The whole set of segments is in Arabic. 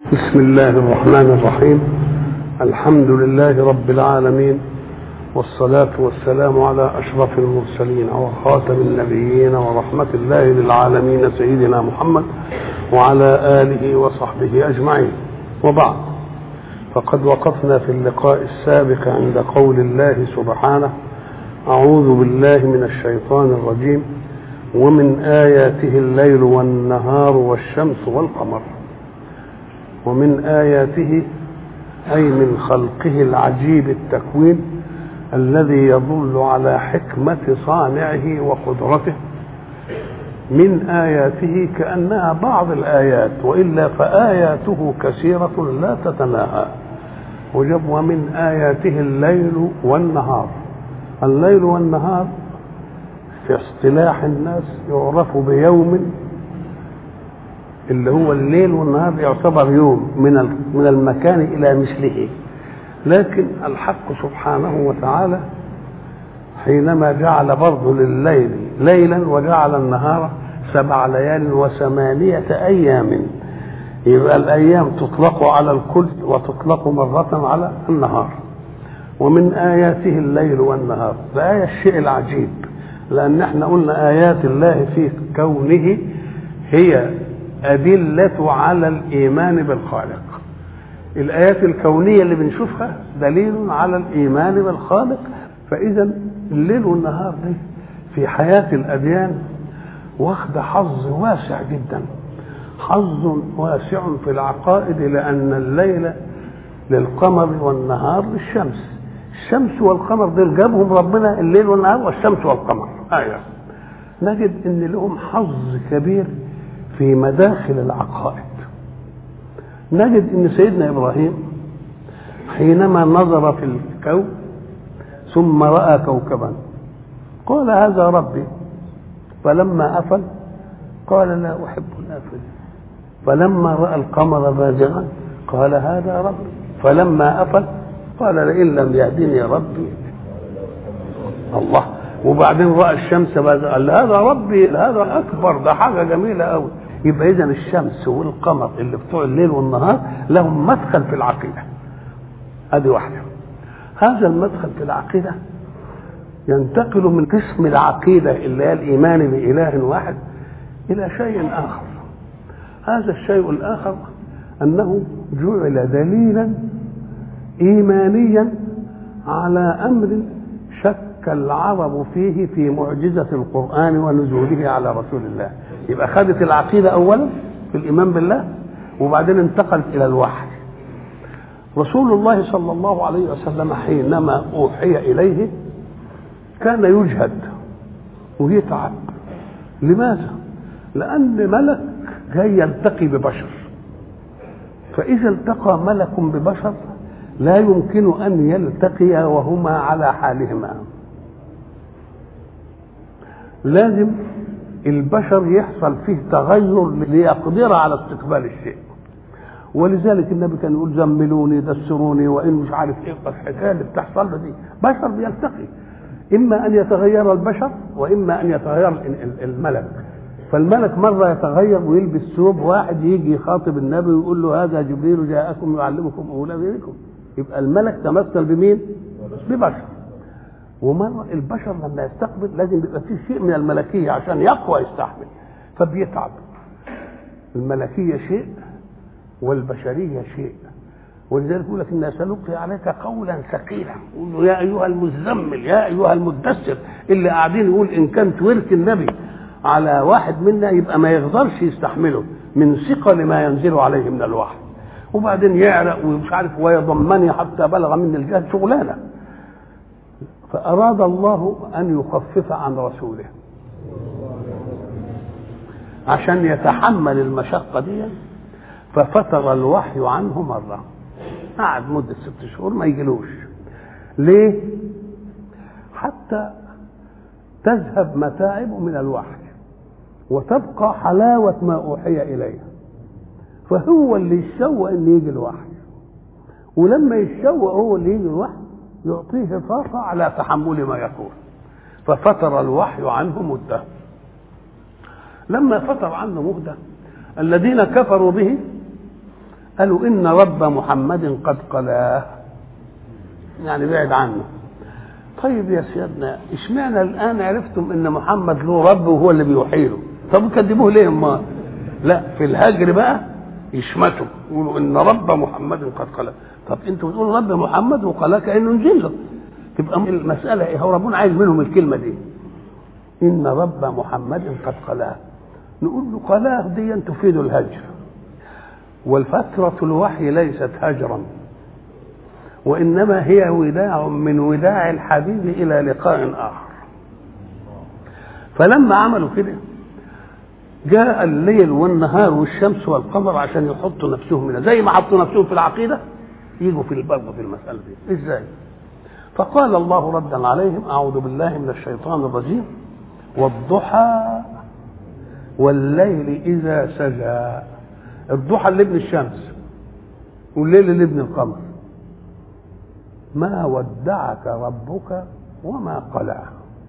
بسم الله الرحمن الرحيم. الحمد لله رب العالمين، والصلاة والسلام على أشرف المرسلين وخاتم النبيين ورحمة الله للعالمين سيدنا محمد وعلى آله وصحبه أجمعين. وبعد، فقد وقفنا في اللقاء السابق عند قول الله سبحانه: أعوذ بالله من الشيطان الرجيم: ومن آياته الليل والنهار والشمس والقمر. ومن آياته أي من خلقه العجيب التكوين الذي يدل على حكمة صانعه وقدرته. من آياته كأنها بعض الآيات، وإلا فآياته كثيرة لا تتناهى. وجب ومن آياته الليل والنهار. الليل والنهار في اصطلاح الناس يعرف بيوم، اللي هو الليل والنهار يعتبر يوم من المكان إلى مثله. لكن الحق سبحانه وتعالى حينما جعل برضه لليل ليلا وجعل النهار 7 ليال و8 أيام، يبقى الأيام تطلق على الكل وتطلق مرة على النهار. ومن آياته الليل والنهار، ده آية الشيء العجيب، لأن احنا قلنا آيات الله في كونه هي أدلة على الإيمان بالخالق. الآيات الكونية اللي بنشوفها دليل على الإيمان بالخالق. فإذا الليل والنهار دي في حياة الأديان واخد حظ واسع جدا، حظ واسع في العقائد، لأن الليل للقمر والنهار للشمس. الشمس والقمر دول جابهم ربنا، الليل والنهار والشمس والقمر. نجد ان لهم حظ كبير في مداخل العقائد. نجد ان سيدنا ابراهيم حينما نظر في الكون ثم راى كوكبا قال: هذا ربي. فلما افل قال: لا احب الافلين. فلما راى القمر بازغا قال: هذا ربي. فلما افل قال: لئن لم يهدني ربي. الله. وبعدين راى الشمس بازغا قال: هذا ربي، هذا اكبر، ده حاجه جميله قوي. يبقى اذا الشمس والقمر اللي بتوع الليل والنهار لهم مدخل في العقيده. ادي واحده. هذا المدخل في العقيده ينتقل من قسم العقيده اللي هي الايمان باله واحد الى شيء اخر. هذا الشيء الاخر انه جعل دليلا ايمانيا على امر شك العرب فيه في معجزه القران ونزوله على رسول الله. يبقى خدت العقيدة أولا في الإيمان بالله، وبعدين انتقلت إلى الوحي. رسول الله صلى الله عليه وسلم حينما أوحي إليه كان يجهد ويتعب. لماذا؟ لأن ملك جاي يلتقي ببشر، فإذا التقى ملك ببشر لا يمكن أن يلتقيا وهما على حالهما. لازم البشر يحصل فيه تغير ليقدر على استقبال الشيء. ولذلك النبي كان يقول: زملوني، دسروني، وان مش عارف ايه الحكايه اللي بتحصل له دي. بشر بيلتقي، اما ان يتغير البشر واما ان يتغير الملك. فالملك مره يتغير ويلبس ثوب، واحد يجي يخاطب النبي ويقول له: هذا جبريل جاءكم يعلمكم امور دينكم. يبقى الملك تمثل بمين؟ ببشر. ومرة البشر لما يستقبل لازم يبقى فيه شيء من الملكية عشان يقوى يستحمل، فبيتعب. الملكية شيء والبشرية شيء. ولذلك يقول لك: إن سنلقي عليك قولا ثقيلا. يقول له: يا أيها المزمل، يا أيها المدثر. اللي قاعدين يقول إن كانت ورك النبي على واحد منا يبقى ما يقدرش يستحمله من ثقل ما ينزل عليه من الوحي. وبعدين يعرق ومش عارف ويضمني حتى بلغ من الجهد، شغلانة. فأراد الله أن يخفف عن رسوله عشان يتحمل المشقة دي، ففتر الوحي عنه مرة. قعد مدة 6 شهور ما يجيلوش. ليه؟ حتى تذهب متاعبه من الوحي وتبقى حلاوة ما أوحي إليه. فهو اللي يشوق أن يجي الوحي، ولما يشوق هو اللي يجي الوحي يعطيه طاقة على تحمل ما يقول. ففتر الوحي عنه مدة. لما فتر عنه مدة الذين كفروا به قالوا إن رب محمد قد قلاه، يعني بعد عنه. طيب يا سيدنا اشمعنى الآن عرفتم إن محمد له رب وهو اللي بيوحي له؟ طب كذبوه ليه ما؟ لا، في الهجر بقى يشمتوا يقولوا إن رب محمد قد قلاه. طب انتوا بتقولوا رب محمد وقلاه كأنه نزل له، تبقى المسألة ايه؟ هو ربنا عايز منهم الكلمة دي، إن رب محمد قد قلاه. نقول له قلاه دي تفيد الهجر، والفترة الوحي ليست هجرا، وإنما هي وداع من وداع الحبيب إلى لقاء آخر. فلما عملوا كده جاء الليل والنهار والشمس والقمر عشان يحطوا نفسهم هنا، زي ما حطوا نفسهم في العقيدة يجوا في البرد في المسألة دي. إزاي؟ فقال الله ردا عليهم: أعوذ بالله من الشيطان الرجيم، والضحى والليل إذا سجى. الضحى اللي ابن الشمس والليل اللي ابن القمر. ما ودعك ربك وما قلع.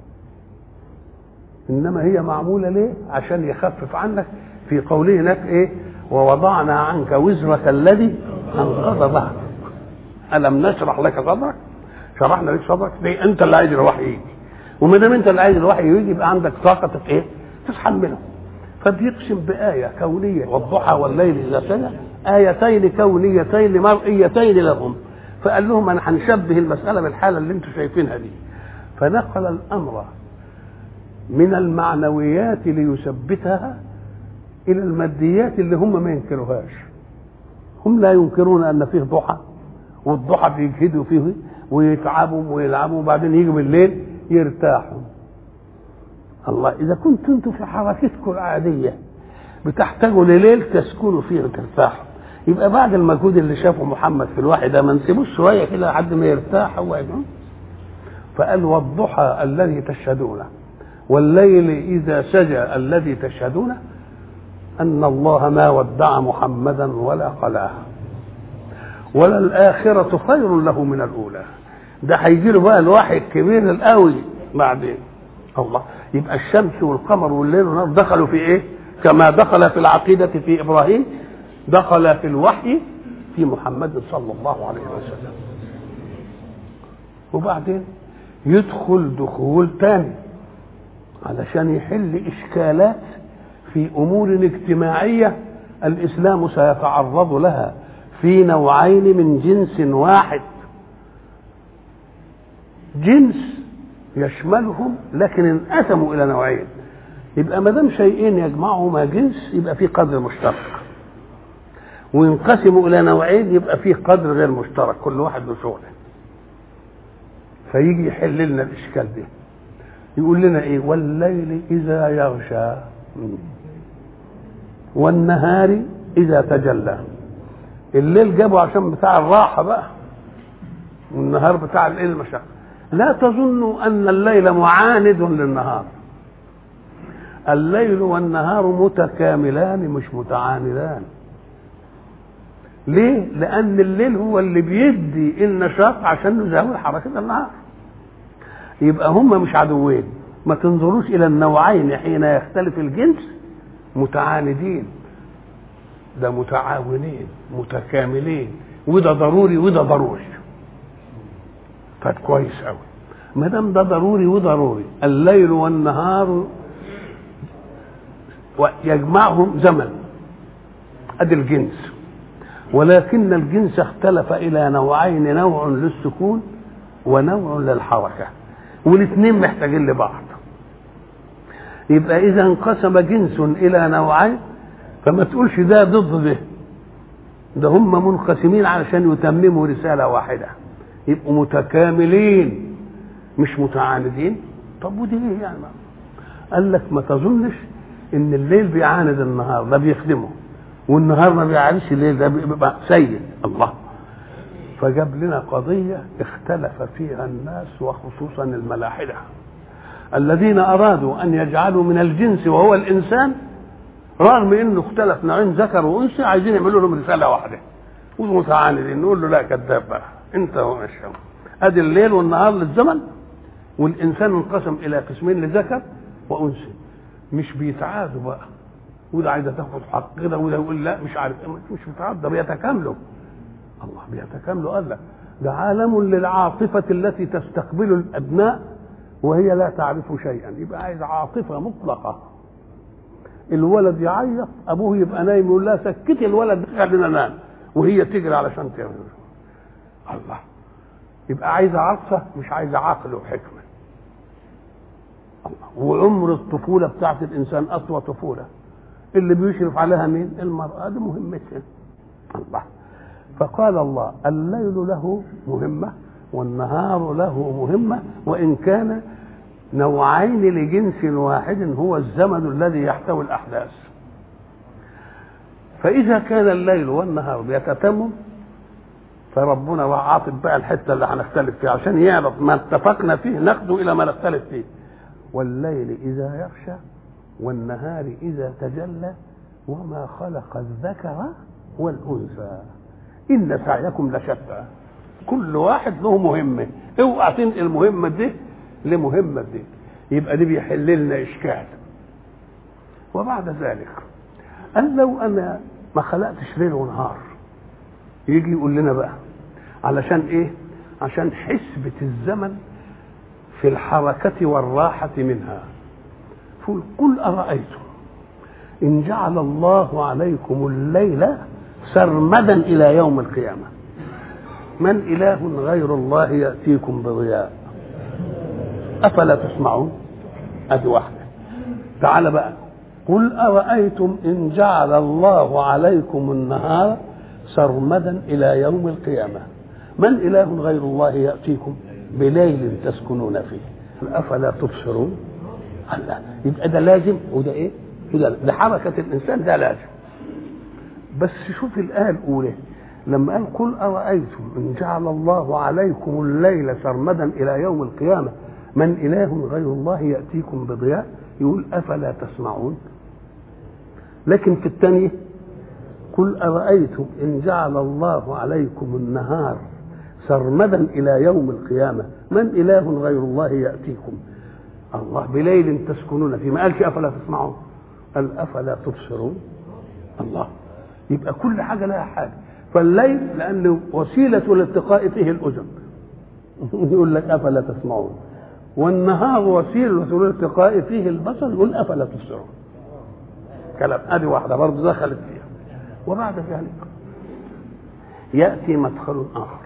إنما هي معمولة ليه؟ عشان يخفف عنك. في قوله هناك إيه؟ ووضعنا عنك وزرك الذي أنقض ظهرك. ألم نشرح لك صدرك؟ شرحنا لك صدرك. ليه؟ أنت اللي عايز الوحي يجي، وما دام أنت اللي عايز الوحي يجي يبقى عندك طاقة إيه؟ تتحمله. فبيقسم بآية كونية، والضحى والليل إذا سجى، آيتين كونيتين مرئيتين لهم. فقال لهم أنا هنشبه المسألة بالحالة اللي أنتم شايفينها دي. فنقل الأمر من المعنويات ليثبتها إلى الماديات اللي هم ما ينكروهاش. هم لا ينكرون أن فيه ضحى، والضحى بيجهدوا فيه ويتعبوا ويلعبوا، وبعدين يجوا بالليل يرتاحوا. الله، إذا كنتم أنتم في حركتكم العادية بتحتاجوا لليل تسكنوا فيه وترتاحوا، يبقى بعد المجهود اللي شافه محمد في الوحي ده ما نسيبوش شوية كده لحد ما يرتاح هو يجون. فقال والضحى الذي تشهدونه والليل إذا سجى الذي تشهدونه أن الله ما ودع محمدا ولا قلاه، ولا الآخرة خير له من الأولى. ده هيجي له بقى الوحي الكبير القوي بعدين. الله، يبقى الشمس والقمر والليل والنهار دخلوا في ايه؟ كما دخل في العقيدة في إبراهيم دخل في الوحي في محمد صلى الله عليه وسلم. وبعدين يدخل دخول تاني علشان يحل إشكالات في أمور اجتماعية الإسلام سيتعرض لها في نوعين من جنس واحد، جنس يشملهم لكن انقسموا إلى نوعين. يبقى ما دام شيئين يجمعهما جنس يبقى في قدر مشترك، وينقسموا إلى نوعين يبقى في قدر غير مشترك، كل واحد له شغله. فيجي يحل لنا الإشكال ده، يقول لنا إيه؟ والليل إذا يغشى والنهار إذا تجلى. الليل جابه عشان بتاع الراحة بقى، والنهار بتاع المشقة. لا تظنوا أن الليل معاند للنهار، الليل والنهار متكاملان مش متعاندان. ليه؟ لأن الليل هو اللي بيدي النشاط عشان نزاول حركة النهار. يبقى هم مش عدوين. ما تنظروش إلى النوعين حين يختلف الجنس متعاندين، ده متعاونين متكاملين، وده ضروري وده ضروري. فكويس قوي ما دام ده ضروري وضروري. الليل والنهار يجمعهم زمن، ادي الجنس، ولكن الجنس اختلف الى نوعين، نوع للسكون ونوع للحركه، والاثنين محتاجين لبعض. يبقى اذا انقسم جنس الى نوعين فما تقولش ده ضد ده هم منقسمين علشان يتمموا رساله واحده، يبقوا متكاملين مش متعاندين. طب ودي ايه يعني؟ قال لك ما تظنش ان الليل بيعاند النهار، ده بيخدمه، والنهار ما بيعاندش الليل، ده بيبقى سيد. الله، فجاب لنا قضيه اختلف فيها الناس وخصوصا الملاحده الذين ارادوا ان يجعلوا من الجنس وهو الانسان، رغم انه اختلف نوعين ذكر وانثى، عايزين يعملوا لهم رساله واحده ومتعاندين. نقول له لا، كذاب بقى انت ومشهم. ادي الليل والنهار للزمن، والانسان انقسم الى قسمين لذكر وانثى، مش بيتعادوا بقى، وده عايزه تاخد حق كده، وده يقول لا مش عارف، مش متعدى، بيتكاملوا. الله بيتكاملوا. قال لك ده عالم للعاطفه التي تستقبل الابناء وهي لا تعرف شيئا، يبقى عايز عاطفه مطلقه. الولد يعيط، ابوه يبقى نايم يقول لها سكتي الولد خلينا ننام، وهي تجري علشان تعمل. الله يبقى عايزه عطفه مش عايزه عقل وحكمه. الله. وعمر الطفوله بتاعت الانسان اطول طفوله، اللي بيشرف عليها مين؟ المراه، دي مهمتها. الله. فقال الله الليل له مهمه والنهار له مهمه، وان كان نوعين لجنس واحد هو الزمن الذي يحتوي الاحداث. فاذا كان الليل والنهار بيتتمم، فربنا عاطف بقى الحته اللي هنختلف فيها عشان يعرف ما اتفقنا فيه ناخده الى ما نختلف فيه. والليل اذا يغشى والنهار اذا تجلى وما خلق الذكر والانثى ان سعيكم لشتى. كل واحد له مهمه، اوعى تنقل المهمه دي لمهمه دي، يبقى دي بيحل لنا اشكال. وبعد ذلك قال لو انا ما خلقتش ليل ونهار، يجي يقول لنا بقى علشان ايه؟ عشان حسبة الزمن في الحركة والراحة منها. قل أرأيتم إن جعل الله عليكم الليل سرمدا إلى يوم القيامة من إله غير الله يأتيكم بضياء أفلا تسمعون؟ أدي واحدة. تعال بقى قل أرأيتم إن جعل الله عليكم النهار سرمدا إلى يوم القيامة من إله غير الله يأتيكم بليل تسكنون فيه أفلا تبصرون؟ لا. يبقى ده لازم، وده إيه؟ وده لحركة الإنسان ده لازم. بس شوف الآية الأولى لما قال قل أرأيتم إن جعل الله عليكم الليل سرمدا إلى يوم القيامة من إله غير الله يأتيكم بضياء، يقول أفلا تسمعون. لكن في الثانية قل أرأيتم إن جعل الله عليكم النهار سرمدا إلى يوم القيامة من إله غير الله يأتيكم الله بليل تسكنون فيه. ما قالش أفلا تسمعون، قال أفلا تبصرون. الله. يبقى كل حاجة لها حاجة. فالليل لأنه وسيلة لالتقاء فيه الأذن يقول لك أفلا تسمعون، والنهار وسيلة لالتقاء فيه البصر يقول أفلا تبصرون. كلام ادي واحده برضه دخلت فيها. وبعد ذلك ياتي مدخل اخر.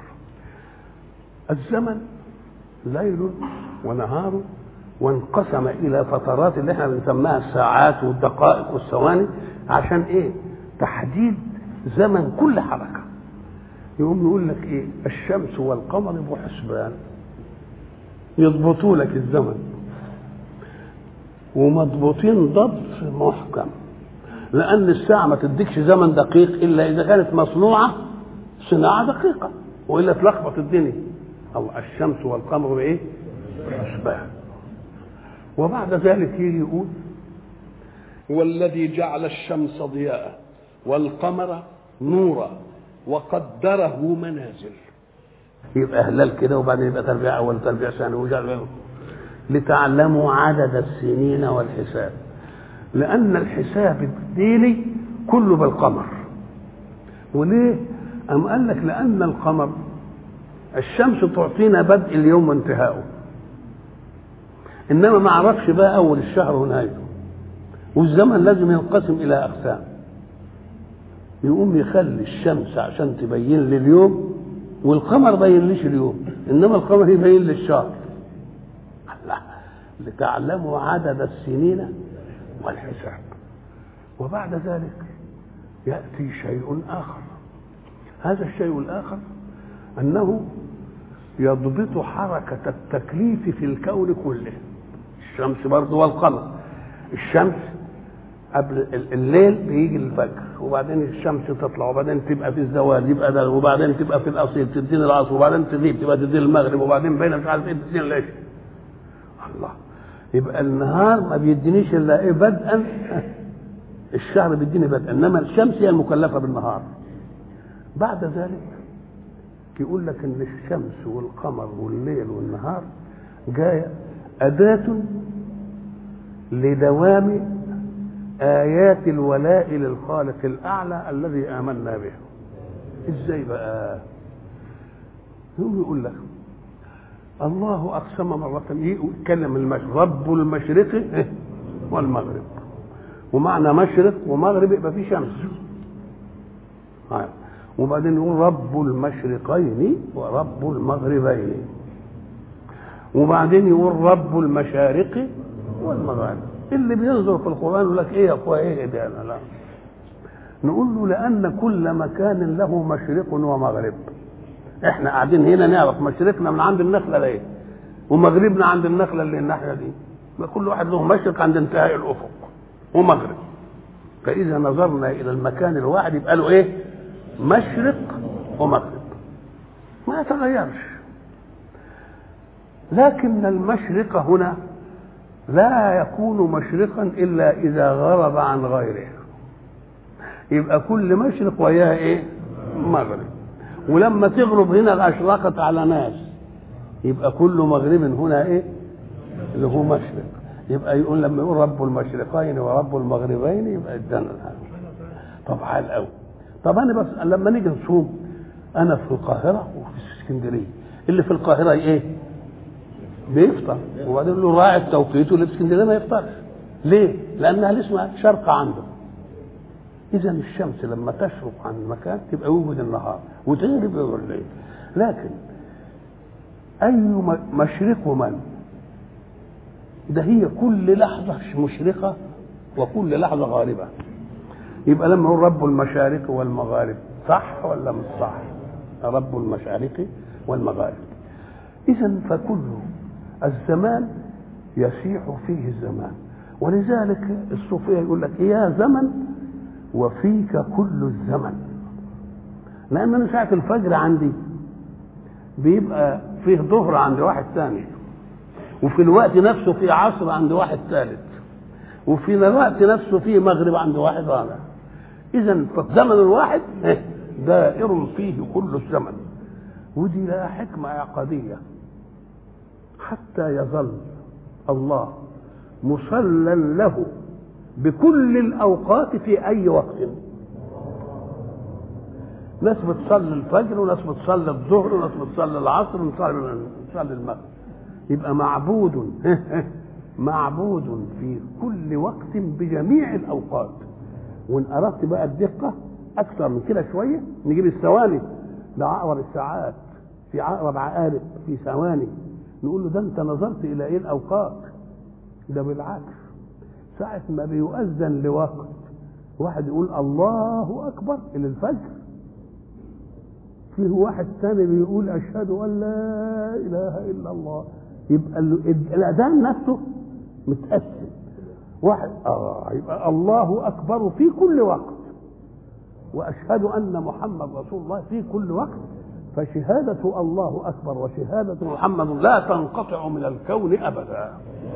الزمن ليل ونهار، وانقسم الى فترات اللي احنا بنسميها الساعات والدقائق والثواني. عشان ايه؟ تحديد زمن كل حركه. يقوم يقول لك ايه؟ الشمس والقمر بحسبان، يضبطوا لك الزمن، ومضبوطين ضبط محكم، لأن الساعة ما تديكش زمن دقيق إلا إذا كانت مصنوعة صناعة دقيقة، وإلا تلخبط الدنيا. الله. الشمس والقمر بإيه؟ بحسبان. وبعد ذلك يجي يقول هو الذي جعل الشمس ضياء والقمر نورا وقدره منازل. يبقى هلال كده، وبعدين يبقى تربيع أول تربيع ثاني، وجعل لتعلموا عدد السنين والحساب، لأن الحساب الديني كله بالقمر. وليه؟ أم قال لك لأن القمر الشمس تعطينا بدء اليوم وانتهاؤه، إنما ما عرفش بقى أول الشهر ونهايته، والزمن لازم ينقسم إلى أقسام. يقوم يخلي الشمس عشان تبين لي اليوم، والقمر بين ليش اليوم، إنما القمر يبين لي الشهر. الله. لتعلموا عدد السنين والحساب. وبعد ذلك يأتي شيء آخر. هذا الشيء الآخر أنه يضبط حركة التكليف في الكون كله. الشمس برضه والقمر. الشمس قبل الليل بيجي الفجر، وبعدين الشمس تطلع، وبعدين تبقى في الزوال يبقى ده، وبعدين تبقى في الأصيل تدين العصر، وبعدين تغيب تبقى تدين المغرب، وبعدين بين مش عارف ايه تدين العشاء. الله. يبقى النهار ما بيدينيش الا ايه؟ بدءا. الشهر بيديني بدءا، انما الشمس هي المكلفه بالنهار. بعد ذلك يقول لك ان الشمس والقمر والليل والنهار جايه اداه لدوام آيات الولاء للخالق الأعلى الذي آمنا به. إزاي بقى؟ يقول لك الله أقسم مرة، يتكلم رب المشرق والمغرب، ومعنى مشرق ومغرب يبقى فيه شمس. وبعدين يقول رب المشرقين ورب المغربين، وبعدين يقول رب المشارق والمغارب. اللي بينظر في القرآن يقول لك ايه يا اخويا ايه ده؟ لا، نقول له لأن كل مكان له مشرق ومغرب. احنا قاعدين هنا نعرف مشرقنا من عند النخلة دي، ومغربنا عند النخلة اللي الناحية دي. كل واحد له مشرق عند انتهاء الأفق ومغرب. فإذا نظرنا إلى المكان الواحد يبقى له ايه؟ مشرق ومغرب، ما يتغيرش. لكن المشرق هنا لا يكون مشرقا إلا إذا غرب عن غيره. يبقى كل مشرق وياه ايه؟ مغرب. ولما تغرب هنا الأشراقت على ناس، يبقى كل مغرب هنا ايه؟ اللي هو مشرق. يبقى يقول لما يقول رب المشرقين ورب المغربين يبقى ادانا الحال. طب حال قوي. طب انا بس لما نيجي نصوم، انا في القاهره وفي اسكندريه، اللي في القاهره ايه؟ بيفطر، وبعدين له راعي التوقيت، واللي في اسكندريه ما يفطرش. ليه؟ لانها لسه شرق عنده. اذا الشمس لما تشرق عن المكان تبقى يوجد النهار وتغرب يوجد الليل. لكن اي مشرق من ده؟ هي كل لحظه مشرقه وكل لحظه غاربه. يبقى لما يقول رب المشارق والمغارب، صح ولا مش صح؟ رب المشارق والمغارب. إذن فكل الزمان يسيح فيه الزمان. ولذلك الصوفية يقول لك يا زمن وفيك كل الزمن. لأن أنا ساعة الفجر عندي بيبقى فيه ظهر عند واحد ثاني، وفي الوقت نفسه فيه عصر عند واحد ثالث، وفي الوقت نفسه فيه مغرب عند واحد رابع. إذن فالزمن الواحد دائر فيه كل الزمن. ودي لها حكمة عقدية، حتى يظل الله مصلى له بكل الأوقات في أي وقت. ناس بتصلي الفجر، وناس بتصلي الظهر، وناس بتصلي العصر، وناس بتصلي المغرب. يبقى معبود في كل وقت بجميع الأوقات. وإن أردت بقى الدقة أكثر من كده شوية، نجيب الثواني، ده عقرب الساعات، في عقرب عقارب في ثواني. نقول له ده انت نظرت الى ايه الاوقات؟ ده بالعكس، ساعة ما بيؤذن لوقت واحد يقول الله اكبر الى الفجر، فيه واحد ثاني بيقول اشهد ان لا اله الا الله. يبقى الاذان نفسه متقسم. واحد يبقى الله اكبر في كل وقت، واشهد ان محمد رسول الله في كل وقت. فشهادة الله أكبر وشهادة محمد لا تنقطع من الكون أبدا.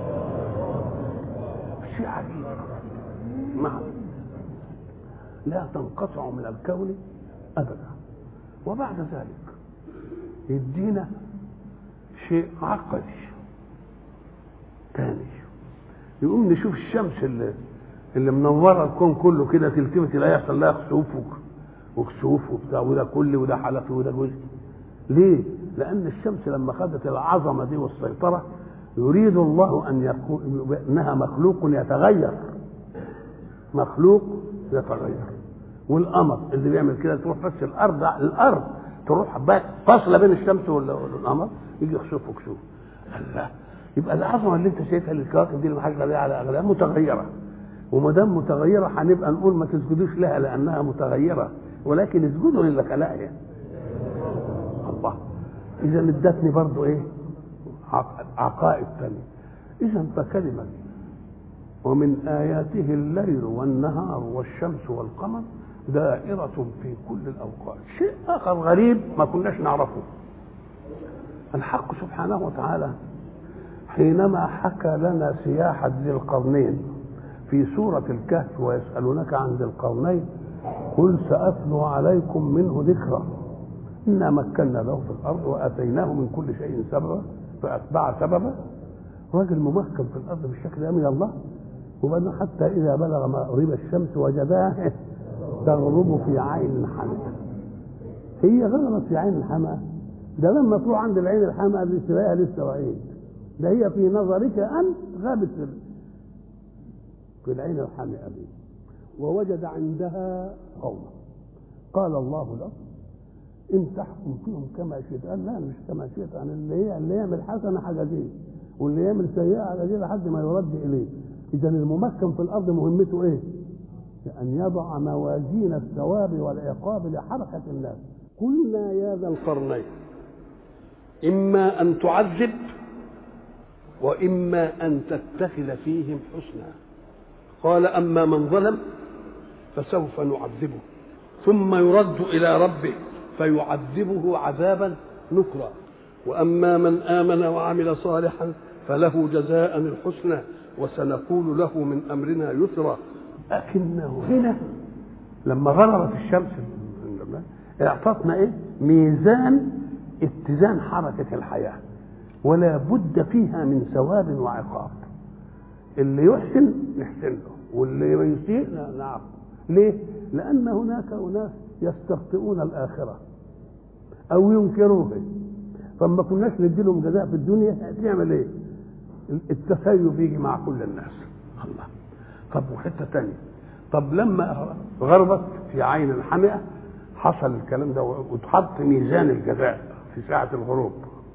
شيء عجيب، نعم، لا تنقطع من الكون أبدا. وبعد ذلك يدينا شيء عقدي ثاني. يقوم نشوف الشمس اللي منوره الكون كله كده، تلتفت لا يحصل لها وكسوف وبتاع، وده كل وده حلقي وده جزء. ليه؟ لأن الشمس لما خدت العظمة دي والسيطرة، يريد الله أن يكون إنها مخلوق يتغير، مخلوق يتغير. والقمر اللي بيعمل كده، تروح بس الأرض تروح فاصلة بين الشمس والقمر، يجي يخسف وكسوف. الله، يبقى العظمة اللي أنت شايفها للكواكب دي اللي محاجة بيها على أغلبها متغيرة. وما دام متغيرة هنبقى نقول ما تسجدوش لها لأنها متغيرة، ولكن اسجدوا للي خلقها. الله، إذا ادتني برضو إيه؟ عقائد ثانية. إذا فكلمة ومن آياته الليل والنهار والشمس والقمر دائرة في كل الأوقات. شيء آخر غريب ما كناش نعرفه، الحق سبحانه وتعالى حينما حكى لنا سياحة ذي القرنين في سورة الكهف، ويسألونك عن ذي القرنين قل سأتلو عليكم منه ذكرا إنا مكنا له في الأرض وآتيناه من كل شيء سببا فأتبع سببا. راجل ممكن في الأرض بالشكل ده من الله، وبعدين حتى إذا بلغ مغرب الشمس وجدها تغرب في عين حمئة. هي غربت في عين الحمئة، ده لما تروح عند العين الحمئة اللي تلاقيها لسه وعيد، ده هي في نظرك أنت غابت في العين الحمئة دي. ووجد عندها قوما قال الله له إن تحكم فيهم كما شئت. قال لا مش كما شئت، يعني اللي يعمل حسنة حاجة دي واللي يعمل سيئة حاجة دي لحد ما يرد إليه. إذا الممكن في الأرض مهمته إيه؟ أن يضع موازين الثواب والعقاب لحركة الناس. قلنا يا ذا القرنين إما أن تعذب وإما أن تتخذ فيهم حسنا. قال أما من ظلم فسوف نعذبه ثم يرد إلى ربه فيعذبه عذابا نكرا، وأما من آمن وعمل صالحا فله جزاء الحسنى وسنقول له من أمرنا يسرا. لكنه هنا لما غربت الشمس اعطتنا ايه؟ ميزان اتزان حركة الحياة، ولا بد فيها من ثواب وعقاب. اللي يحسن نحسن له واللي يسيء نعم. ليه؟ لأن هناك أناس يستخطئون الآخرة أو ينكروها، فما كناش نديلهم جزاء في الدنيا تعمل ايه؟ التسيب يجي مع كل الناس. الله. طب وحته ثانيه، طب لما غربت في عين الحمئة حصل الكلام ده وتحط ميزان الجزاء في ساعة الغروب.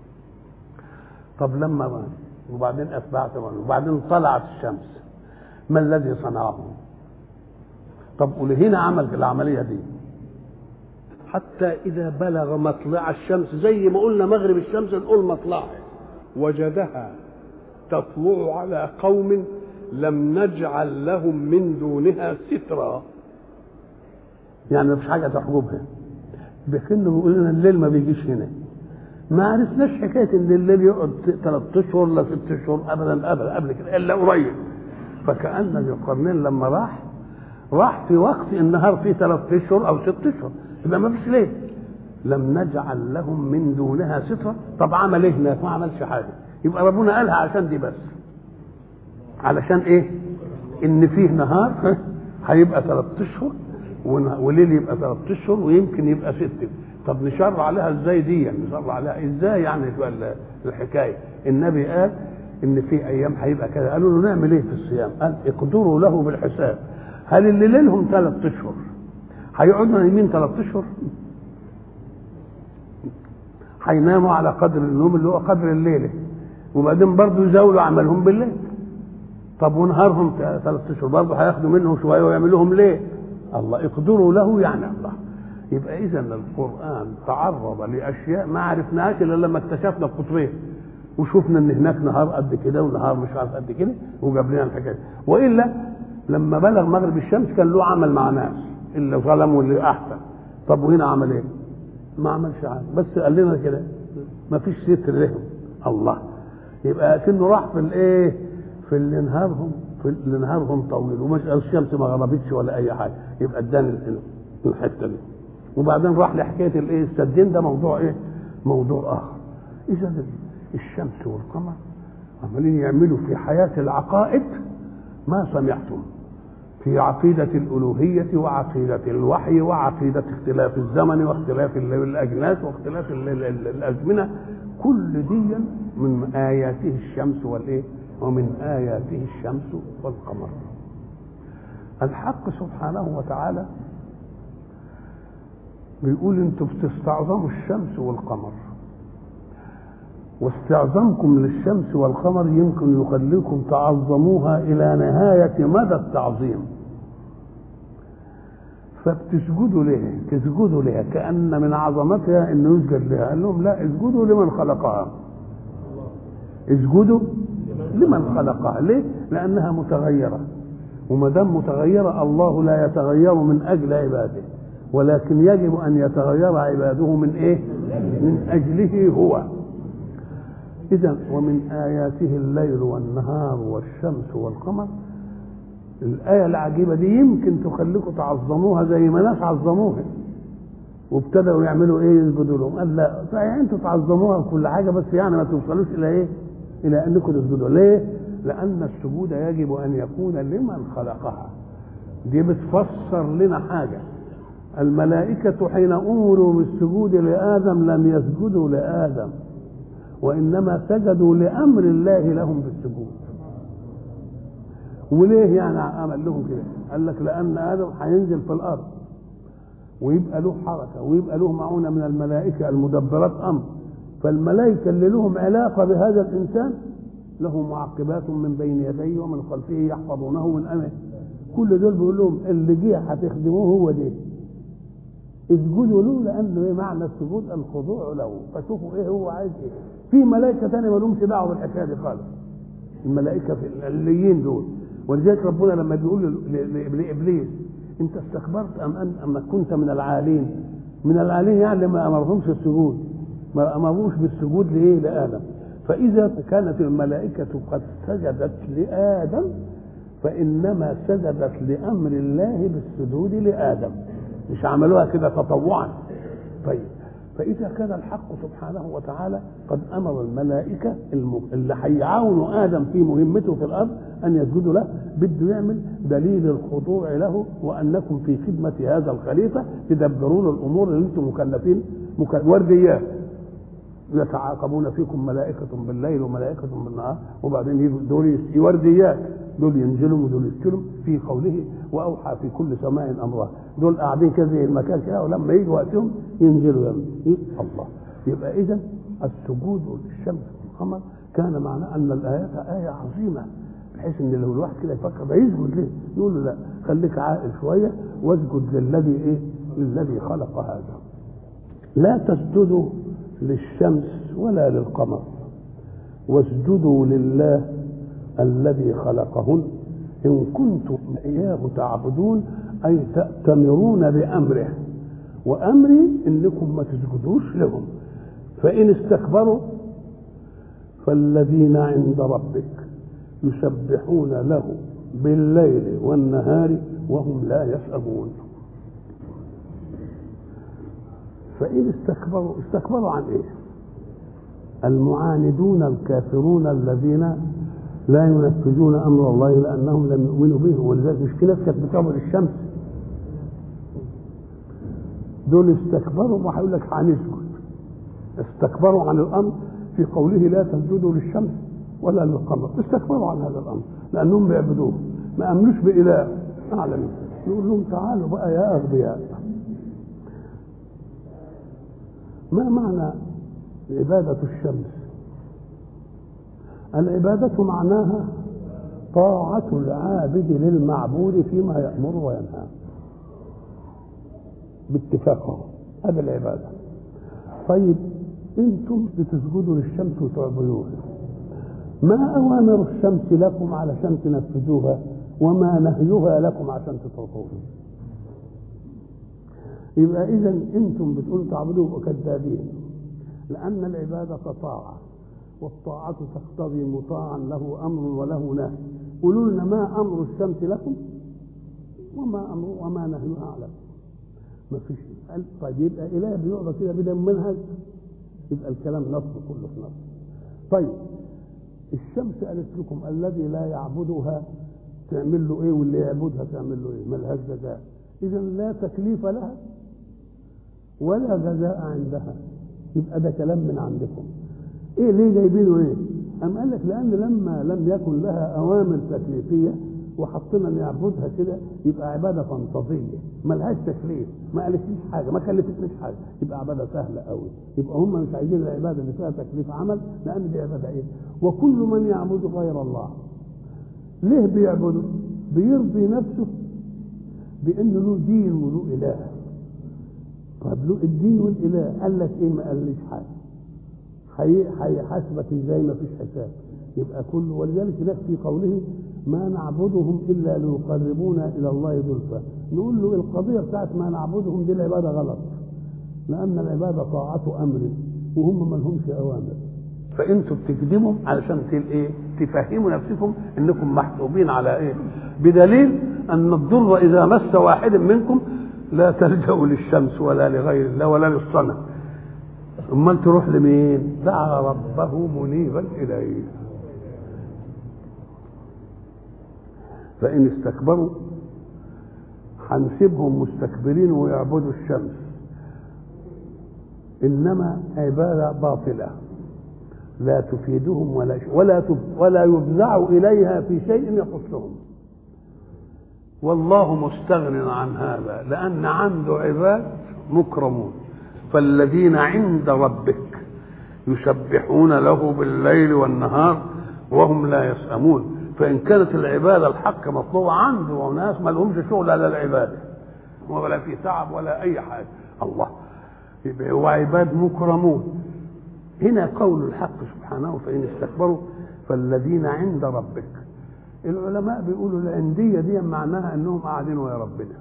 طب لما وبعدين أتبعت وبعدين طلعت الشمس، ما الذي صنعه؟ طب ولهنا عمل في العملية دي حتى إذا بلغ مطلع الشمس، زي ما قلنا مغرب الشمس نقول مطلعها، وجدها تطلع على قوم لم نجعل لهم من دونها سترا. يعني مفيش حاجة تحجبها، بكنه بيقول لنا الليل ما بيجيش هنا. ما عرفناش حكاية ان الليل يقعد 3 أشهر ولا 6 أشهر ابدا قبل كده الا قريب. فكأن ذي القرنين لما راح في وقت النهار فيه 3 أشهر او 6 أشهر، يبقى ما فيش ليل. لم نجعل لهم من دونها سترا. طب عمل ايه هناك؟ ما عملش حاجة. يبقى ربنا قالها عشان دي بس، علشان ايه؟ ان فيه نهار هيبقى 3 أشهر وليل يبقى 3 أشهر ويمكن يبقى 6. طب نشرع عليها ازاي دي؟ نشرع عليها ازاي يعني تبقى الحكايه؟ النبي قال ان في ايام هيبقى كذا. قالوا له نعمل ايه في الصيام؟ قال اقدروا له بالحساب. هل اللي ليلهم 3 أشهر هيقعدوا نايمين 3 أشهر؟ هيناموا على قدر النوم اللي هو قدر الليله، وبعدين برضه يزاولوا عملهم بالليل. طب ونهارهم 3 أشهر برضه هياخدوا منهم شويه ويعملوا لهم ليه؟ الله. اقدروا له يعني الله. يبقى اذا القرآن تعرض لاشياء ما عرفناهاش الا لما اكتشفنا القطبين وشوفنا ان هناك نهار قد كده ونهار مش عارف قد كده وجاب لنا الحكايه. والا لما بلغ مغرب الشمس كان له عمل مع ناس اللي ظلم واللي احسن. طب وهنا عمل ايه؟ ما عملش حاجه، بس قال لنا كده ما فيش ستر لهم. الله. يبقى كأنه راح في الايه؟ في اللي نهارهم طويل ومش الشمس ما غربتش ولا اي حاجه. يبقى اداني الحته دي. وبعدين راح لحكايه الايه؟ السدين. ده موضوع ايه؟ موضوع اخر. اذا الشمس والقمر عمالين يعملوا في حياه العقائد ما سمعتم في عقيده الالوهيه وعقيده الوحي وعقيده اختلاف الزمن واختلاف الاجناس واختلاف الازمنه. كل دي من اياته الشمس والايه؟ ومن اياته الشمس والقمر. الحق سبحانه وتعالى بيقول انتم بتستعظموا الشمس والقمر، واستعظامكم للشمس والقمر يمكن يخليكم تعظموها الى نهايه مدى التعظيم. فبتسجدوا ليه؟ تسجدوا لها كأن من عظمتها انه يسجد لها. قال لهم لا، اسجدوا لمن خلقها. اسجدوا لمن خلقها. ليه؟ لانها متغيره، وما دام متغيره الله لا يتغير من اجل عباده، ولكن يجب ان يتغير عباده من ايه؟ من اجله هو. اذا ومن اياته الليل والنهار والشمس والقمر. الايه العجيبه دي يمكن تخليكم تعظموها زي ما ناس عظموها وابتدأوا يعملوا ايه؟ يسجدوا لهم. قال لا، صحيح انتوا تعظموها كل حاجه، بس يعني ما توصلوش الى ايه؟ الى انكم تسجدوا. ليه؟ لأن السجود يجب أن يكون لمن خلقها. دي بتفسر لنا حاجة. الملائكة حين أمروا بالسجود لآدم لم يسجدوا لآدم، وإنما سجدوا لأمر الله لهم بالسجود. وليه يعني عمل لهم كده؟ قال لك لأن آدم هينزل في الأرض ويبقى له حركة ويبقى له معونة من الملائكة المدبرات أمر، فالملائكة اللي لهم علاقة بهذا الإنسان له معقبات من بين يديه ومن خلفه يحفظونه من أمره. كل دول بيقول لهم اللي جه هتخدموه هو ده، اسجدوا له، لأنه ايه معنى السجود؟ الخضوع له. فشوفوا ايه هو عايز ايه. في ملائكة تانية ما لهمش دعوة بالحكاية دي خالص، الملائكة في العليين دول. ولذلك ربنا لما بيقول لإبليس انت استكبرت أم كنت من العالين؟ من العالين يعني ما أمرهمش السجود، ما أمروش بالسجود لإيه؟ لآدم. فإذا كانت الملائكة قد سجدت لآدم فإنما سجدت لأمر الله بالسجود لآدم، مش عملوها كده تطوعا. طيب فإذا كان الحق سبحانه وتعالى قد أمر الملائكة اللي هيعاونوا آدم في مهمته في الأرض أن يسجدوا له، بده يعمل دليل الخضوع له، وأنكم في خدمة هذا الخليفة تدبرون الأمور اللي أنتم مكلفين ورديات. يتعاقبون فيكم ملائكة بالليل وملائكة بالنهار، وبعدين يجوا دول ورديات، دول ينزلوا ودول يسكنوا. في قوله وأوحى في كل سماء أمرها، دول قاعدين كذا المكان كده، ولما يجي وقتهم ينزلوا الله. يبقى إذا السجود للشمس والقمر كان معناه أن الآيات آية عظيمة، بحيث ان لو الواحد كده يفكر ده يسجد ليه؟ يقول له لا، خليك عاقل شويه واسجد للذي ايه؟ للذي خلق هذا. لا تسجدوا للشمس ولا للقمر، واسجدوا لله الذي خلقهن ان كنتم اياه تعبدون، اي تأتمرون بامره، وامري انكم ما تسجدوش لهم. فان استكبروا فالذين عند ربك يسبحون له بالليل والنهار وهم لا يسأمون. فإن استكبروا عن إيه؟ المعاندون الكافرون الذين لا ينفذون أمر الله لأنهم لم يؤمنوا به. ولذلك مش في ناس كانت بتعبد الشمس، دول استكبروا وهيقول لك هنسجد. استكبروا عن الأمر في قوله لا تسجدوا للشمس ولا للقمر، استكبروا عن هذا الامر لانهم بيعبدوه، ما امنوش باله اعلى منه. يقول لهم تعالوا بقى يا اغبياء، ما معنى عباده الشمس؟ العباده معناها طاعه العابد للمعبود فيما يامر وينهى باتفاقه، هذا العباده. طيب انتم بتسجدوا للشمس وتعبدوها، ما أوامر الشمس لكم علشان تنفذوها وما نهيها لكم عشان تتركوها؟ يبقى إذا أنتم بتقولوا تعبدوه وكذابين، لأن العبادة طاعة، والطاعة تقتضي مطاعا له أمر وله نهي. قولوا لنا ما أمر الشمس لكم وما نهيها لكم؟ ما فيش. طيب يبقى إله بيعبد كده بدون منهج، يبقى الكلام نص كله في نص. طيب الشمس قالت لكم الذي لا يعبدها تعمل له ايه، واللي يعبدها تعمل له ايه؟ ملهاش جزاء. اذا لا تكليف لها ولا جزاء عندها، يبقى ده كلام من عندكم. ايه ليه جايبينه ايه؟ ام قال لك لان لما لم يكن لها اوامر تكليفيه وحطينا نعبدها كده يبقى عباده فانتازيه ملهاش تكليف، ما قالتليش حاجه، ما كلفتنيش حاجه، يبقى عباده سهله قوي. يبقى هم مش عايزين العباده اللي فيها تكليف عمل، لان دي عباده ايه؟ وكل من يعبد غير الله ليه بيعبده؟ بيرضي نفسه بانه له دين وله اله. طب له الدين والاله، قال لك ايه؟ ما قاليش حاجه. هيحاسبك ازاي؟ ما فيش حساب. يبقى كله. ولذلك هناك في قوله ما نعبدهم الا ليقربونا الى الله زلفى، نقول له القضيه بتاعت ما نعبدهم دي العباده غلط، لان العباده طاعه امر وهم ما لهمش اوامر. فانتوا بتكذبوا علشان ايه؟ تفهموا نفسكم انكم محسوبين على ايه؟ بدليل ان الضر اذا مس واحد منكم لا تلجأوا للشمس ولا لغير الله ولا للصنم، امال تروح لمين؟ دعا ربه منيبا اليه. فإن استكبروا هنسيبهم مستكبرين ويعبدوا الشمس، إنما عبادة باطلة لا تفيدهم ولا يفزعوا إليها في شيء يخصهم. والله مستغن عن هذا، لأن عنده عباد مكرمون. فالذين عند ربك يسبحون له بالليل والنهار وهم لا يسأمون. فإن كانت العبادة الحق مطلوبة عنده وناس ما لهمش شغل على العبادة ولا في تعب ولا أي حاجة، الله يبقى هو عباد مكرمون. هنا قول الحق سبحانه فإن استكبروا فالذين عند ربك. العلماء بيقولوا العندية دي معناها أنهم قاعدين ويا ربنا،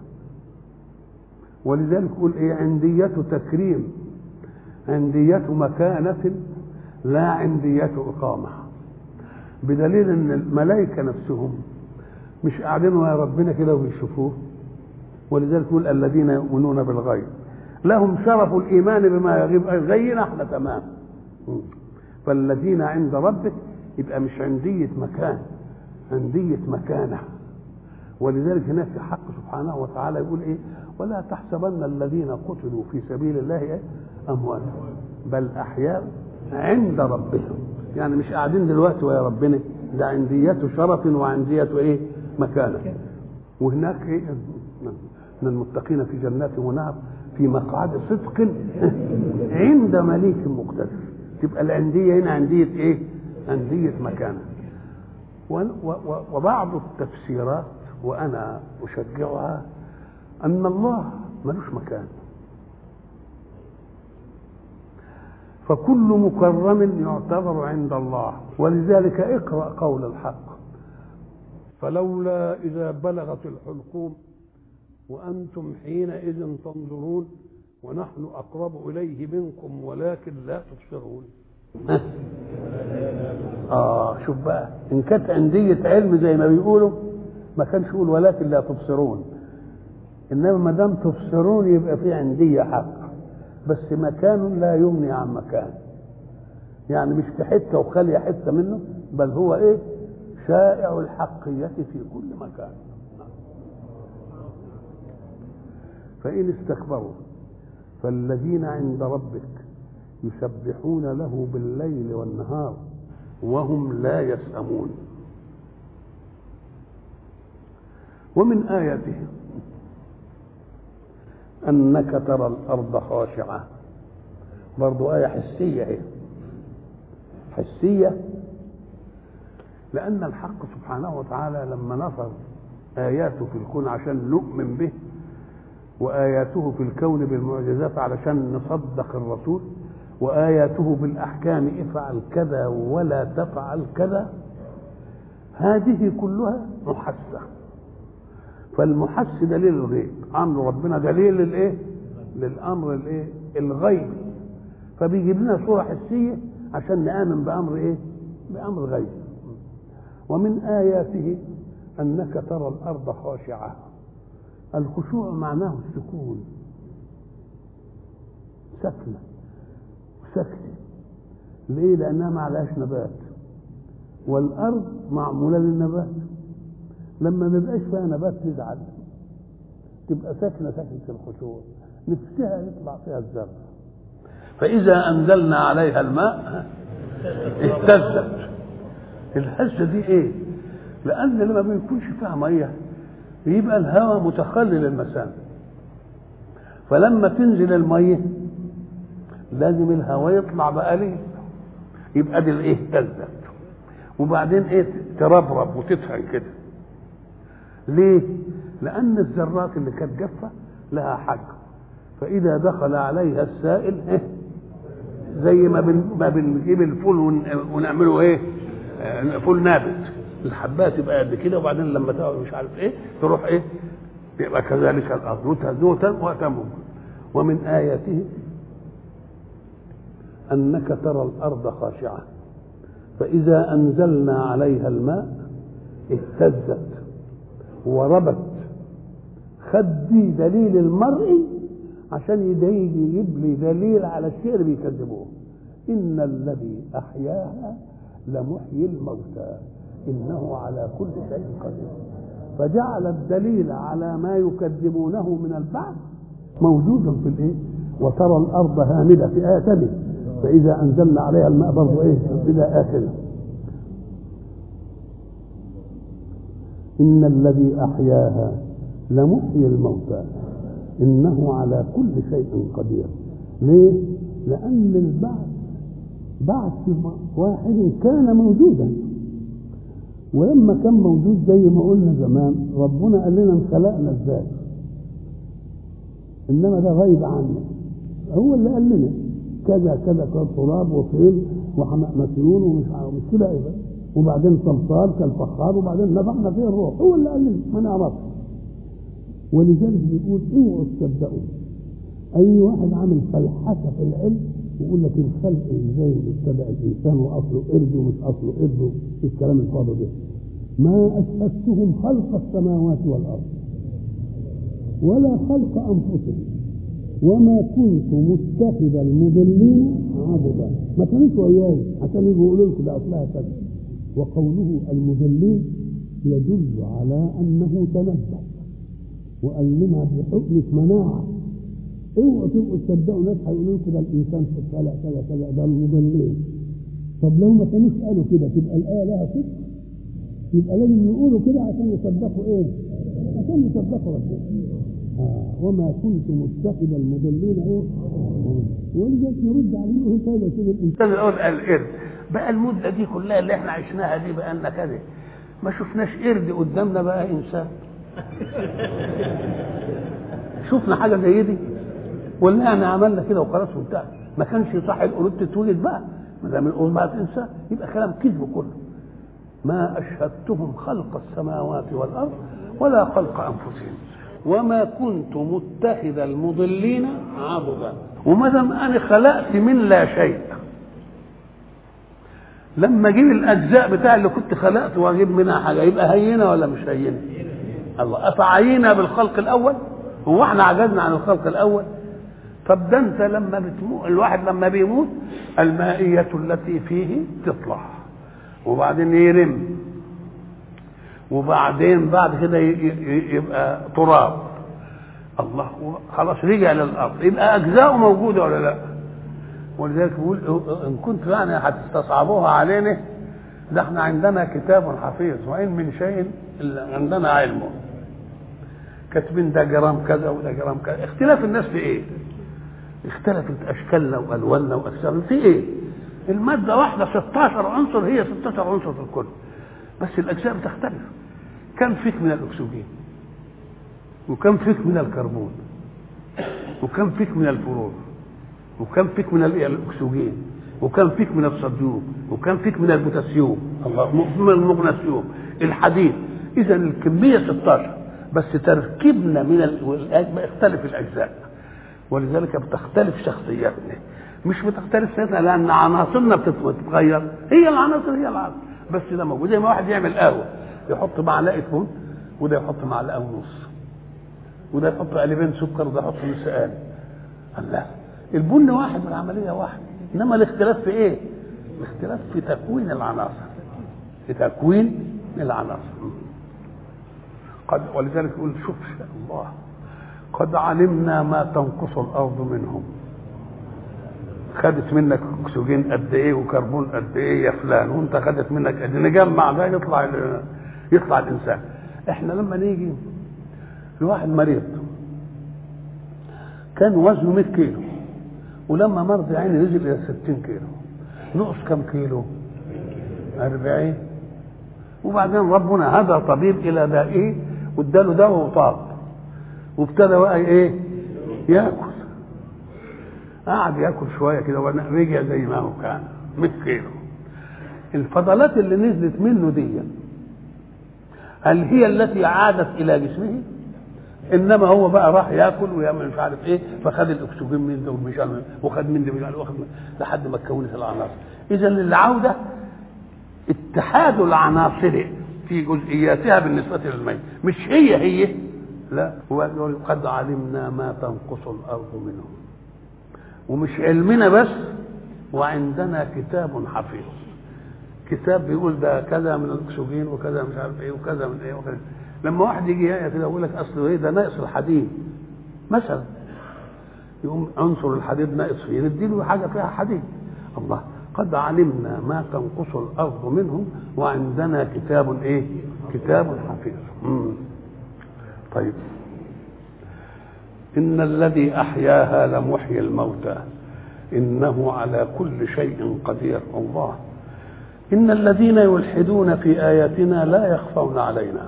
ولذلك يقول إيه؟ عندية تكريم، عندية مكانة لا عندية إقامة، بدليل أن الملائكة نفسهم مش قاعدين ويا ربنا كده وبيشوفوه. ولذلك يقول الذين يؤمنون بالغيب لهم شرف الإيمان بما يغيب، زينا احنا تمام. فالذين عند ربك يبقى مش عندية مكان، عندية مكانة. ولذلك هناك حق سبحانه وتعالى يقول ايه؟ ولا تحسبن الذين قتلوا في سبيل الله ايه؟ اموات بل احياء عند ربهم. يعني مش قاعدين دلوقتي ويا ربنا، ده عندية شرف وعندية ايه؟ مكانة. وهناك ايه؟ من المتقين في جنات ونهر في مقعد صدق عند مليك مقتدر. تبقى العندية هنا عندية ايه؟ عندية مكانة. وبعض التفسيرات وأنا أشجعها أن الله ملوش مكان، فكل مكرم يعتبر عند الله. ولذلك اقرأ قول الحق فلولا إذا بلغت الحلقوم وأنتم حينئذ تنظرون ونحن أقرب إليه منكم ولكن لا تبصرون. شوف بقى، إن كانت عندية علم زي ما بيقولوا ما كانش يقول ولكن لا تبصرون، إنما ما دام تبصرون يبقى في عندية حق، بس مكان لا يغني عن مكان. يعني مش في حتة وخالية حتة منه، بل هو إيه؟ شائع الحقية في كل مكان. فإن استكبروا فالذين عند ربك يسبحون له بالليل والنهار وهم لا يسأمون. ومن آياته أنك ترى الأرض خاشعة، برضو آية حسية هي حسية، لأن الحق سبحانه وتعالى لما نصر آياته في الكون عشان نؤمن به، وآياته في الكون بالمعجزات علشان نصدق الرسول، وآياته بالأحكام افعل كذا ولا تفعل كذا، هذه كلها محسة. فالمحس دليل الغيب، أمر ربنا دليل للإيه؟ للأمر الإيه؟ الغيبي. فبيجيب لنا صورة حسية عشان نآمن بأمر إيه؟ بأمر غيبي. ومن آياته أنك ترى الأرض خاشعة. الخشوع معناه السكون، سكنة سكتة. ليه؟ لأنها ما عليهاش نبات، والأرض معمولة للنبات. لما ما يبقاش فيها نبات تزعل، تبقى ساكنة سكنة الخشوع، نفسها يطلع فيها الزرع. فإذا أنزلنا عليها الماء اهتزت. الهزة دي إيه؟ لأن لما بيكونش فيها مية بيبقى الهواء متخلل المسام، فلما تنزل المية لازم الهواء يطلع بقليل، يبقى دي الايه؟ اهتزت. وبعدين ايه؟ تربرب وتتفن كده. ليه؟ لأن الذرات اللي كانت جافة لها حجم، فإذا دخل عليها السائل إيه؟ زي ما بنجيب الفول ونعمله ايه؟ فول نابت، الحبات تبقى قد كده، وبعدين لما تقعد مش عارف ايه تروح ايه؟ يبقى كذلك الأرض وتهزوتا وتموت. ومن آياته أنك ترى الأرض خاشعة فإذا أنزلنا عليها الماء اهتزت وربت. خدي دليل المرئي عشان يجيب لي دليل على الشيء اللي بيكذبوه. إن الذي أحياها لمحيي الموتى إنه على كل شيء قدير. فجعل الدليل على ما يكذبونه من البعث موجودا في الايه؟ وترى الارض هامده في ايه ثانيه فاذا انزلنا عليها الماء برضه ايه؟ الى اخره. ان الذي احياها لمحيي الموتى انه على كل شيء قدير. ليه؟ لان البعث بعث واحد كان موجودا، ولما كان موجود زي ما قلنا زمان ربنا قال لنا انخلقنا ازاي، انما ده غيب عنه، هو اللي قال لنا كذا كذا كذا تراب وطين ومسنون ومش كده ايه، وبعدين صلصال كالفخار وبعدين نفخنا فيه الروح، هو اللي قال لنا ما نعرفش. ولذلك بيقول اوعوا تصدقوا اي واحد عامل فلحفه في العلم يقول لك الخلق ازاي ابتدأ الانسان واصله قرد ومش اصله قرد والكلام الفاضي ده. ما اشهدتهم خلق السماوات والارض ولا خلق انفسهم وما كنت متخذ المضلين عضدا. ما كانوش وياي عشان يجوا يقولوا لكم ده اصلها كذا. وقوله المضلين يدل على انه تنبه وقال لنا بحكمة مناعه. اوعوا تبقوا تصدقوا ناس هيقولوا لكم ده الانسان في الخلق كذا كذا ده المضلين. طب لو ما كانوش قالوا كده تبقى الايه لها صدق؟ يبقى لازم يقولوا كده عشان يصدقوا ايه؟ عشان يصدقوا ربنا. وما كنت متخذ المضلين ايه؟ ولذلك يرد عليه هو كده كده الانسان الاول قال قرد. بقى المده دي كلها اللي احنا عشناها دي بقى لنا كده ما شفناش قرد قدامنا بقى انسان. شفنا حاجه زي دي؟ ولا احنا عملنا كده وخلاص وانتهى؟ ما كانش صح القرود تتولد بقى ما دام القرود بقت انسان يبقى كلام كذب كله. ما اشهدتهم خلق السماوات والارض ولا خلق انفسهم وما كنت متخذ المضلين عضدا. وما دام انا خلقت من لا شيء لما اجيب الاجزاء بتاع اللي كنت خلقته واجيب منها حاجه يبقى هينه ولا مش هينه؟ الله افعينا بالخلق الاول؟ هو احنا عجزنا عن الخلق الاول؟ طب ده انت لما بتموت الواحد لما بيموت المائيه التي فيه تطلع وبعدين يرم وبعدين بعد كده يبقى تراب. الله خلاص رجع للارض يبقى اجزاؤه موجوده ولا لا؟ ولذلك بيقول ان كنت يعني هتستصعبوها علينا ده احنا عندنا كتاب حفيظ وان من شيء الا عندنا علمه كاتبين ده جرام كذا وده جرام كذا. اختلاف الناس في ايه؟ اختلفت اشكالنا والواننا واجسامنا في ايه؟ الماده واحده 16 عنصر هي 16 عنصر في الكل بس الاجزاء بتختلف. كم فيك من الاكسجين وكم فيك من الكربون وكم فيك من الفلور وكم فيك من الاكسجين وكم فيك من الصوديوم وكم فيك من البوتاسيوم من المغنيسيوم الحديد. اذا الكميه 16 بس تركيبنا من يختلف الاجزاء ولذلك بتختلف شخصياتنا مش بتختلف شخصياتنا لان عناصرنا بتتغير. هي العناصر هي العناصر بس ده موجود. زي ما واحد يعمل قهوه يحط معلقه بن وده يحط معلقه ونص وده يحط قالبين سكر وده يحط نص قالب. الله البن واحد والعمليه واحد انما الاختلاف في ايه؟ الاختلاف في تكوين العناصر في تكوين العناصر. قد ولذلك يقول شوف الله قد علمنا ما تنقص الارض منهم. خدت منك اكسجين قد ايه وكربون قد ايه يا فلان وانت خدت منك قد نجمع ده يطلع الانسان. احنا لما نيجي لواحد مريض كان وزنه 100 كيلو ولما مرض يعني نزل الى 60 كيلو نقص كم كيلو؟ 40. وبعدين ربنا هدى طبيب الى دائه واداله دواء وطاب وابتدى بقى ايه؟ ياكل. قعد ياكل شويه كده ورجع زي ما هو كان 100 كيلو. الفضلات اللي نزلت منه دي هل هي التي عادت الى جسمه؟ انما هو بقى راح ياكل ويعمل مش عارف ايه فخد الاكسجين من ده ومش عارف وخد من ده واخد لحد ما اتكونت العناصر. اذا العوده اتحاد العناصر في جزئياتها بالنسبه للميت مش هي لا. هو قد علمنا ما تنقص الارض منهم ومش علمنا بس وعندنا كتاب حفيظ. كتاب بيقول ده كذا من الاكسجين وكذا مش عارف ايه وكذا من ايه وكذا. لما واحد يجي كده يقول لك اصل ايه ده ناقص الحديد مثلا، يقوم عنصر الحديد ناقص فيه نديله حاجه فيها حديد. الله، قد علمنا ما تنقص الارض منهم وعندنا كتاب ايه؟ كتاب حفيظ. طيب، ان الذي احياها لمحيي الموتى انه على كل شيء قدير. الله، ان الذين يلحدون في اياتنا لا يخفون علينا.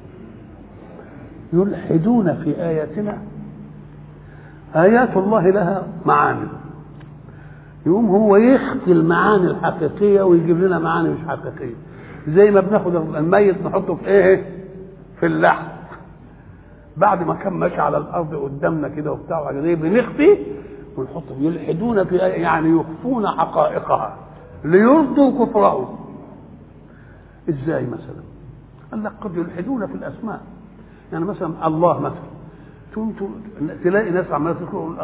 يلحدون في اياتنا، آيات الله لها معاني، يقوم هو يخفي المعاني الحقيقية ويجيب لنا معاني مش حقيقية. زي ما بناخد الميت نحطه في ايه؟ في اللحم، بعد ما كان ماشي على الأرض قدامنا كده وبتاع زي بنخفي ونحطه. يلحدون في يعني يخفون حقائقها ليرضوا كفرهم. ازاي مثلا؟ قال لك قد يلحدون في الأسماء. يعني مثلا الله مثلا تلاقي ناس عماله تقول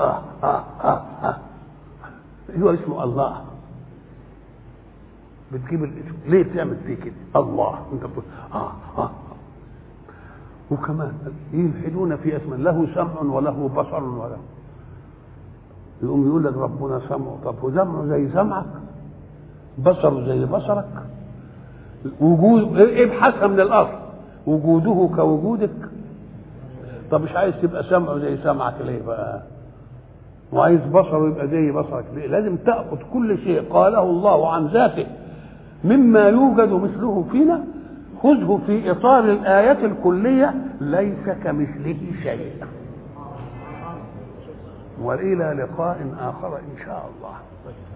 هو اسمه الله، بتجيب الاسم ليه؟ بتعمل فيه كده الله، انت بتقول وكمان يلحدون في اسم له سمع وله بصر وله، يقوم يقول لك ربنا سمع. طب وسمعه زي سمعك؟ بصره زي بصرك؟ وجود ابحثها من الاصل، وجوده كوجودك. طب مش عايز تبقى سمعه زي سمعك ليه بقى؟ وعايز بصره يبقى زي بصرك ليه؟ لازم تأخذ كل شيء قاله الله عن ذاته مما يوجد مثله فينا، خذه في إطار الآيات الكلية ليس كمثله شيء. وإلى لقاء آخر إن شاء الله.